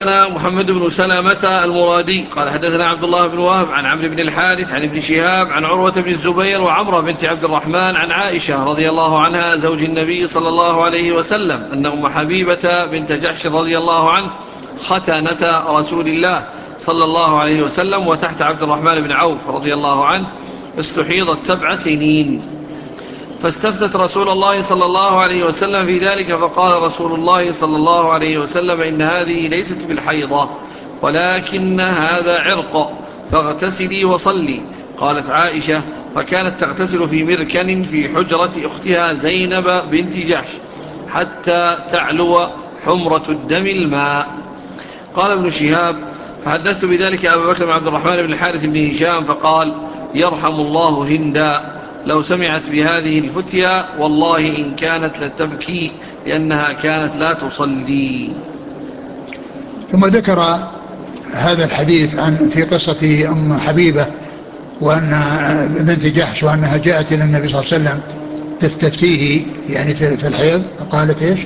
محمد بن سلمة المرادي قال حدثنا عبد الله بن وهب عن عمرو بن الحارث عن ابن شهاب عن عروة بن الزبير وعمرة بنت عبد الرحمن عن عائشة رضي الله عنها زوج النبي صلى الله عليه وسلم أن أم حبيبة بنت جحش رضي الله عنه ختنة رسول الله صلى الله عليه وسلم وتحت عبد الرحمن بن عوف رضي الله عنه استحيضت 7 سنين، فاستفتت رسول الله صلى الله عليه وسلم في ذلك، فقال رسول الله صلى الله عليه وسلم: إن هذه ليست بالحيضة ولكن هذا عرق، فاغتسلي وصلي. قالت عائشة: فكانت تغتسل في مركن في حجرة أختها زينب بنت جحش حتى تعلو حمرة الدم الماء. قال ابن شهاب: فحدثت بذلك أبا بكر بن عبد الرحمن بن الحارث بن هشام فقال: يرحم الله هندا، لو سمعت بهذه الفتيا والله إن كانت لتبكي لأنها كانت لا تصلي. ثم ذكر هذا الحديث في قصة أم حبيبة وأن بنت جحش وأنها جاءت إلى النبي صلى الله عليه وسلم تفتيه يعني في الحيض. قالت إيش؟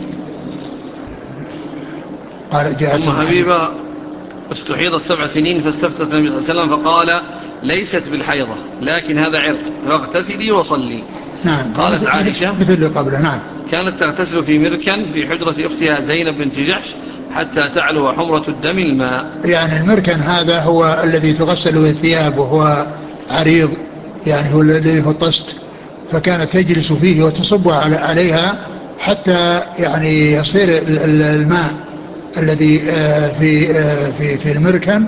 قال جاءت أم حبيبة استحيضت 7 سنين فاستفتت النبي صلى الله عليه وسلم فقال: ليست بالحيضة لكن هذا عرق، فاغتسلي وصلي. نعم. قالت عائشة: مثل اللي قبله. نعم. كانت تغتسل في مركن في حجرة أختها زينب بنت جحش حتى تعلو حمرة الدم الماء. يعني المركن هذا هو الذي تغسل به الثياب وهو عريض، يعني هو الذي هو طست، فكانت تجلس فيه وتصب عليها حتى يعني يصير الماء الذي في المركن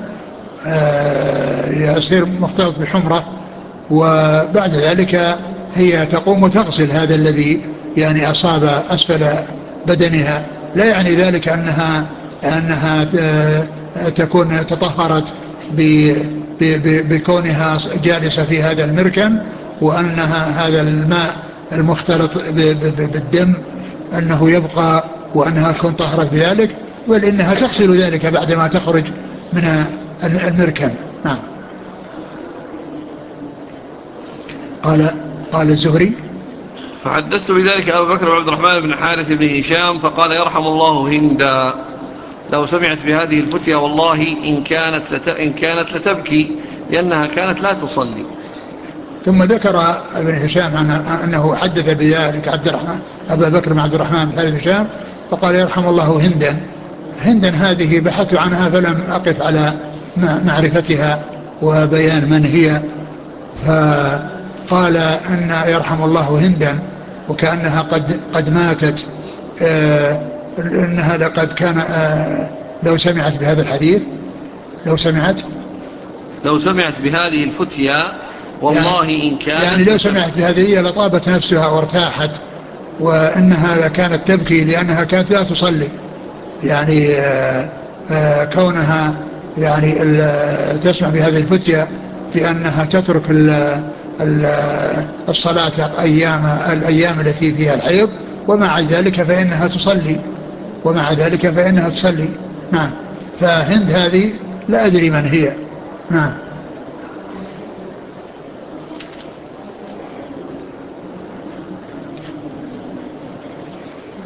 يصير مختلط بحمرة، وبعد ذلك هي تقوم وتغسل هذا الذي يعني أصاب أسفل بدنها. لا يعني ذلك أنها تكون تطهرت بكونها جالسة في هذا المركن، وأنها هذا الماء المختلط بالدم أنه يبقى وأنها تكون طهرت بذلك، بل إنها تغسل ذلك بعدما تخرج من المركن. نعم. قال الزهري: فحدثت بذلك أبا بكر بن عبد الرحمن بن الحارث بن هشام فقال: يرحم الله هندا، لو سمعت بهذه الفتيا والله إن كانت لتبكي لأنها كانت لا تصلي. ثم ذكر ابن هشام أنه حدث بذلك أبا بكر بن عبد الرحمن بن الحارث بن هشام فقال: يرحم الله هندا هذه بحثت عنها فلم أقف على معرفتها وبيان من هي، فقال أن يرحم الله هندا وكأنها قد ماتت، إنها لقد كان لو سمعت بهذا الحديث لو سمعت بهذه الفتيا والله إن كانت يعني لو سمعت بهذه لطابت نفسها وارتاحت، وإنها كانت تبكي لأنها كانت لا تصلي، يعني كونها يعني تسمع بهذه الفتية بأنها تترك الصلاة الأيام التي فيها الحيض، ومع ذلك فإنها تصلي. نعم. فهند هذه لا أدري من هي. نعم.